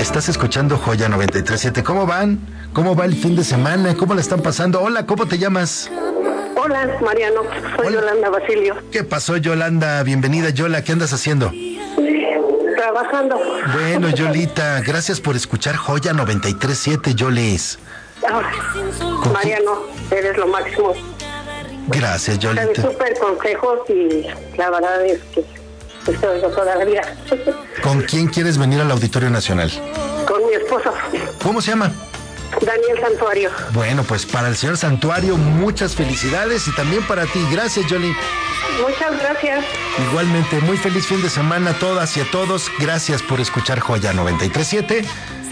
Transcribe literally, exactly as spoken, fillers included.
Estás escuchando Joya noventa y tres punto siete. ¿Cómo van? ¿Cómo va el fin de semana? ¿Cómo la están pasando? Hola, ¿cómo te llamas? Hola, Mariano. Soy Hola. Yolanda Basilio. ¿Qué pasó, Yolanda? Bienvenida, Yola. ¿Qué andas haciendo? Trabajando. Bueno, Yolita, gracias por escuchar Joya noventa y tres punto siete, Yoles. Ah, Mariano, eres lo máximo. Gracias, Yolita. Sabes súper consejos y la verdad es que estoy toda la vida. ¿Con quién quieres venir al Auditorio Nacional? Con mi esposo. ¿Cómo se llama? Daniel Santuario. Bueno, pues para el señor Santuario, muchas felicidades y también para ti. Gracias, Yoli. Muchas gracias. Igualmente, muy feliz fin de semana a todas y a todos. Gracias por escuchar Joya noventa y tres punto siete.